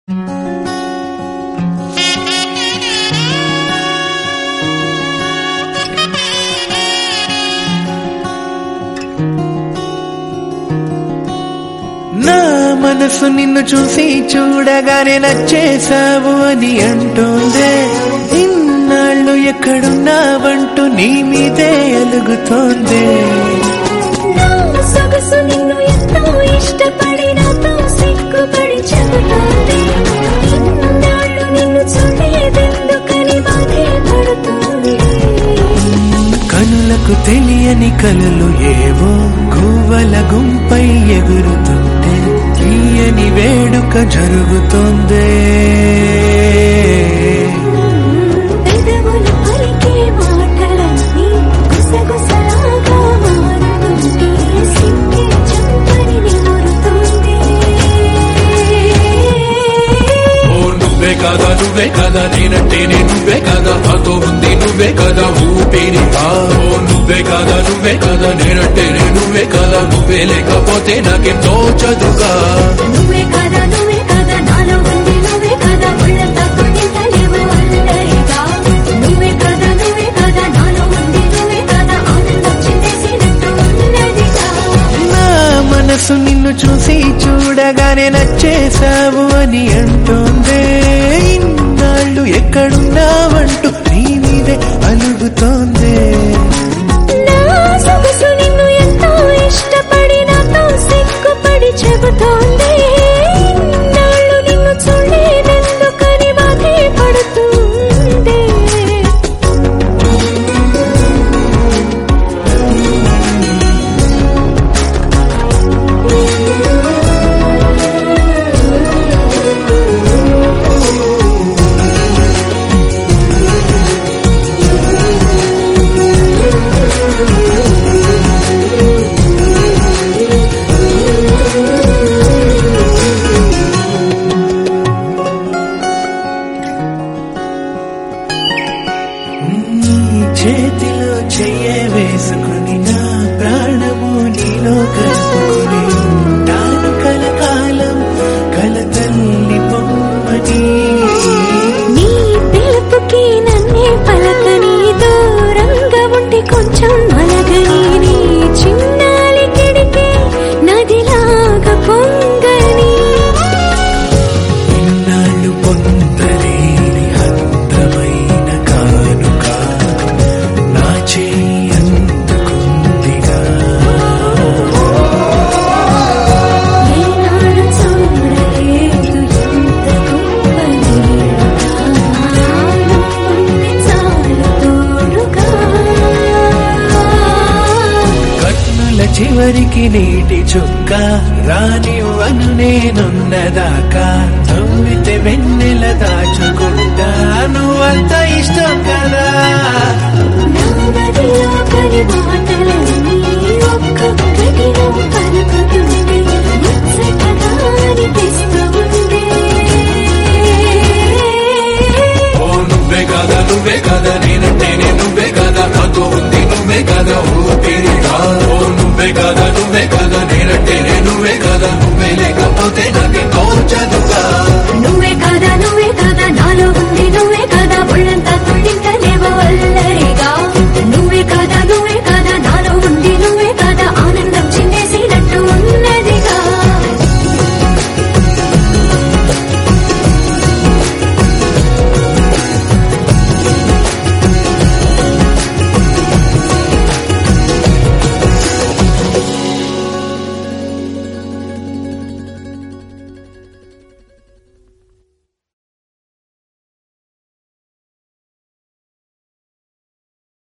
నా మనసు నిన్ను చూసి చూడగానే నచ్చేసావు అని అంటోందే, ఇన్నాళ్ళు ఎక్కడున్నావంటూ నీ మీదే అలుగుతోందే. సొగసు నిన్ను ఎంతో ఇష్టపడి నాతో సిగ్గుపడి చెబుతోంది, ఇన్నాళ్ళు నిన్ను చూడలేదెందుకని బాధే పడుతోంది. కనులకు తెలియని కలలు ఏవో గువ్వల గుంపై ఎగురుతుంటే తీయని వేడుక జరుగుతోందే. పెదవులు పలికే మాటలన్నీ గుసగుసలాగా మారుతుంటే సిగ్గే చంపని నిమురుతోంది. నువ్వే కదా నేనంటే నువ్వే కదా, నాతో ఉంది నువ్వే కదా ఊపిరి. నువ్వే కదా నేనంటే నువ్వే కదా, నువ్వే లేకపోతే నాకెంతో చదువుగా. నువ్వే కదా నాలో ఉంది నువ్వే కదా, ఒళ్ళంతా తొణితలేవు అల్లరిగా. నువ్వే కదా నాలో ఉంది నువ్వే కదా, ఆనందం చిందేసినట్టు ఉన్నదిగా. నా మనసు నిన్ను చూసి చూడగానే నచ్చేసావు అని అంటోందే, ఇన్నాళ్ళు ఎక్కడున్నావంటూ నీ మీదే అలుగుతోందే. నా సొగసు నిన్ను ఎంతో ఇష్టపడి నాతో సిగ్గుపడి చెబుతోంది, ఇన్నాళ్ళు నిన్ను చూడలేదెందుకని బాధే పడుతుంది. చేతిలో చెయ్య వేసుకుని నా ప్రాణము నీలో కలుపుకుని తాను కలకాలం కలతల్లి పొమ్మని. నీ పిలుపుకి నన్నే పలకని, దూరంగా ఉంటే కొంచెం మలగని, నీ చిన్నాలి కిడికే నదిలాగా పొంగని. ఇన్నాళ్ళు పొందలేని అందమైన కానుక నా చెయ్యి అందుకుందిగా. ఏనాడు చూడలేదు ఎంత గొప్పని, ఉంటే చాలు తోడుగా. కన్నుల చివరికి నీటి చుక్క రానివ్వను నేనున్నదాకా, నవ్వితే వెన్నెల దాచుకుంటా నువ్వంత ఇష్టం కదా. నా మదిలో పని మాటలన్నీ ఒక్కొక్కటి నువ్వు